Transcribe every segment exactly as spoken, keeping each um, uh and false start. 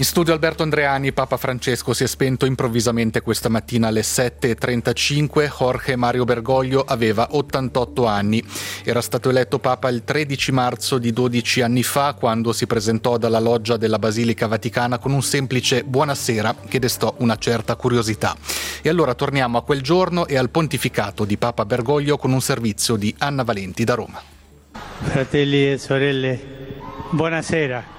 In studio Alberto Andreani. Papa Francesco si è spento improvvisamente questa mattina alle sette e trentacinque. Jorge Mario Bergoglio aveva ottantotto anni. Era stato eletto Papa il tredici marzo di dodici anni fa, quando si presentò dalla loggia della Basilica Vaticana con un semplice buonasera che destò una certa curiosità. E allora torniamo a quel giorno e al pontificato di Papa Bergoglio con un servizio di Anna Valenti da Roma. Fratelli e sorelle, buonasera.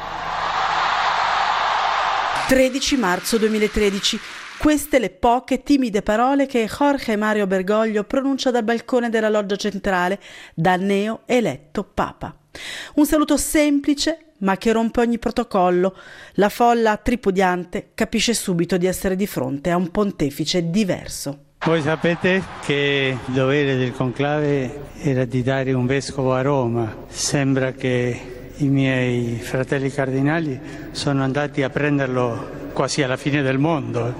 tredici marzo duemilatredici. Queste le poche timide parole che Jorge Mario Bergoglio pronuncia dal balcone della loggia centrale da neo eletto Papa. Un saluto semplice ma che rompe ogni protocollo. La folla tripudiante capisce subito di essere di fronte a un pontefice diverso. Voi sapete che il dovere del conclave era di dare un vescovo a Roma. Sembra che i miei fratelli cardinali sono andati a prenderlo quasi alla fine del mondo.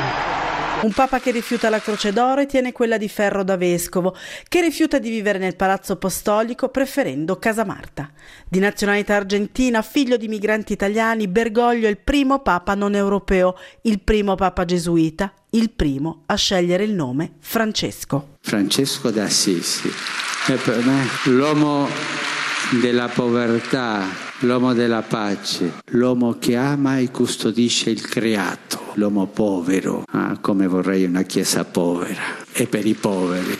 Un papa che rifiuta la croce d'oro e tiene quella di ferro da vescovo, che rifiuta di vivere nel palazzo apostolico preferendo Casa Marta. Di nazionalità argentina, figlio di migranti italiani, Bergoglio è il primo papa non europeo, il primo papa gesuita, il primo a scegliere il nome Francesco. Francesco d'Assisi è per me l'uomo della povertà, l'uomo della pace, l'uomo che ama e custodisce il creato, l'uomo povero, ah, come vorrei una chiesa povera e per i poveri.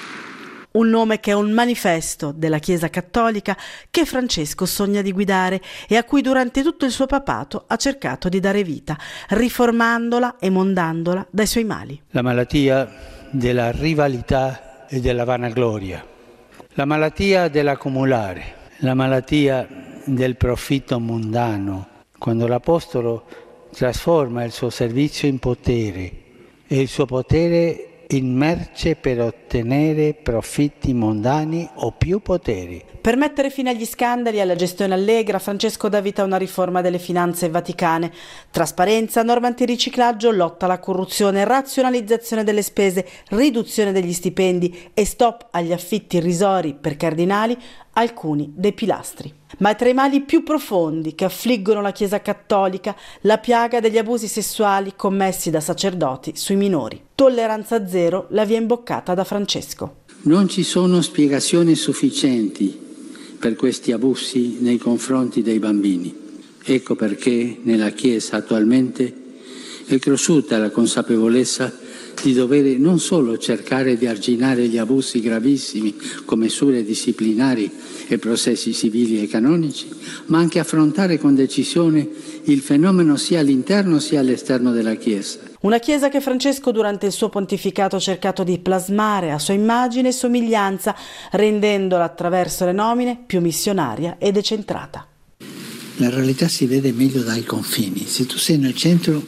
Un nome che è un manifesto della Chiesa cattolica che Francesco sogna di guidare e a cui durante tutto il suo papato ha cercato di dare vita, riformandola e mondandola dai suoi mali. La malattia della rivalità e della vanagloria, la malattia dell'accumulare, la malattia del profitto mondano, quando l'Apostolo trasforma il suo servizio in potere e il suo potere in merce per ottenere profitti mondani o più poteri. Per mettere fine agli scandali e alla gestione allegra, Francesco dà vita a una riforma delle finanze vaticane. Trasparenza, norme antiriciclaggio, lotta alla corruzione, razionalizzazione delle spese, riduzione degli stipendi e stop agli affitti irrisori per cardinali, alcuni dei pilastri. Ma è tra i mali più profondi che affliggono la Chiesa cattolica la piaga degli abusi sessuali commessi da sacerdoti sui minori. Tolleranza zero, la via imboccata da Francesco. Non ci sono spiegazioni sufficienti per questi abusi nei confronti dei bambini. Ecco perché nella Chiesa attualmente è cresciuta la consapevolezza di dover non solo cercare di arginare gli abusi gravissimi con misure disciplinari e processi civili e canonici, ma anche affrontare con decisione il fenomeno sia all'interno sia all'esterno della Chiesa. Una Chiesa che Francesco durante il suo pontificato ha cercato di plasmare a sua immagine e somiglianza, rendendola attraverso le nomine più missionaria e decentrata. La realtà si vede meglio dai confini. Se tu sei nel centro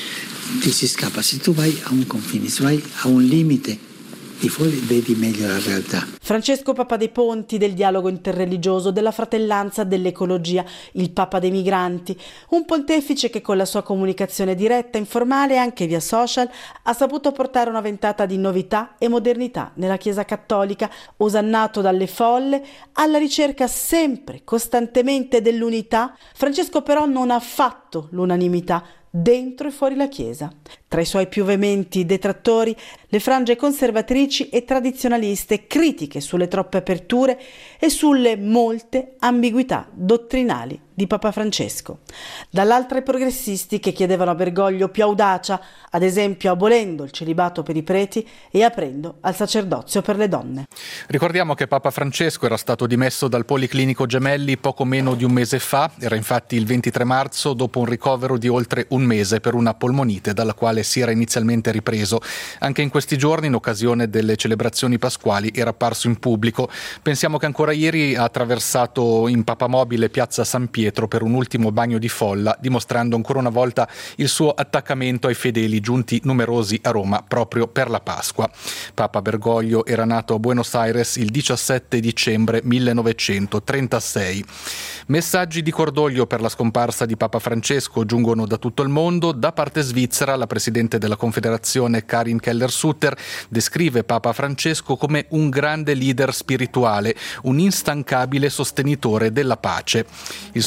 ti si scappa, se tu vai a un confine, se vai a un limite, di fuori vedi meglio la realtà. Francesco, Papa dei ponti, del dialogo interreligioso, della fratellanza, dell'ecologia, il Papa dei migranti, un pontefice che con la sua comunicazione diretta, informale e anche via social ha saputo portare una ventata di novità e modernità nella Chiesa cattolica, osannato dalle folle, alla ricerca sempre, costantemente dell'unità. Francesco però non ha fatto l'unanimità dentro e fuori la Chiesa. Tra i suoi più veementi detrattori, le frange conservatrici e tradizionaliste, critiche sulle troppe aperture e sulle molte ambiguità dottrinali di Papa Francesco. Dall'altra i progressisti che chiedevano a Bergoglio più audacia, ad esempio abolendo il celibato per i preti e aprendo al sacerdozio per le donne. Ricordiamo che Papa Francesco era stato dimesso dal Policlinico Gemelli poco meno di un mese fa, era infatti il ventitré marzo, dopo un ricovero di oltre un mese per una polmonite dalla quale si era inizialmente ripreso. Anche in questi giorni, in occasione delle celebrazioni pasquali, era apparso in pubblico. Pensiamo che ancora ieri ha attraversato in papamobile piazza San Pietro per un ultimo bagno di folla, dimostrando ancora una volta il suo attaccamento ai fedeli giunti numerosi a Roma proprio per la Pasqua. Papa Bergoglio era nato a Buenos Aires il diciassette dicembre millenovecentotrentasei. Messaggi di cordoglio per la scomparsa di Papa Francesco giungono da tutto il mondo. Da parte svizzera, la presidente della Confederazione Karin Keller-Sutter descrive Papa Francesco come un grande leader spirituale, un instancabile sostenitore della pace. Il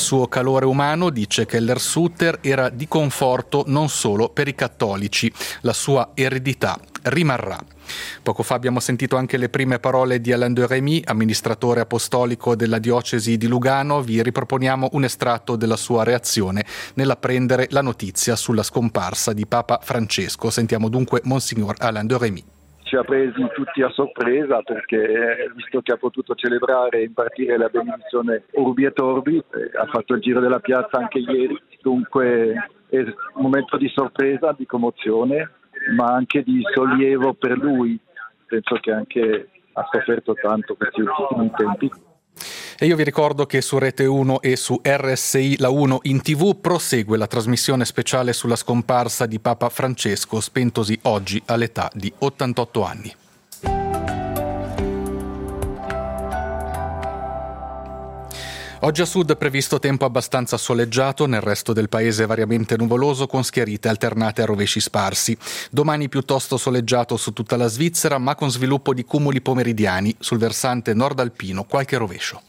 suo calore umano dice che l'Ersuther era di conforto non solo per i cattolici, la sua eredità rimarrà. Poco fa abbiamo sentito anche le prime parole di Alain de Rémy, amministratore apostolico della diocesi di Lugano. Vi riproponiamo un estratto della sua reazione nell'apprendere la notizia sulla scomparsa di Papa Francesco. Sentiamo dunque Monsignor Alain de Rémy. Ci ha presi tutti a sorpresa perché, visto che ha potuto celebrare e impartire la benedizione Urbi et Orbi, eh, ha fatto il giro della piazza anche ieri, dunque è un momento di sorpresa, di commozione, ma anche di sollievo per lui. Penso che anche ha sofferto tanto questi ultimi tempi. E io vi ricordo che su Rete uno e su R S I La uno in tivù prosegue la trasmissione speciale sulla scomparsa di Papa Francesco, spentosi oggi all'età di ottantotto anni. Oggi a sud è previsto tempo abbastanza soleggiato, nel resto del paese variamente nuvoloso con schiarite alternate a rovesci sparsi. Domani piuttosto soleggiato su tutta la Svizzera, ma con sviluppo di cumuli pomeridiani, sul versante nord alpino qualche rovescio.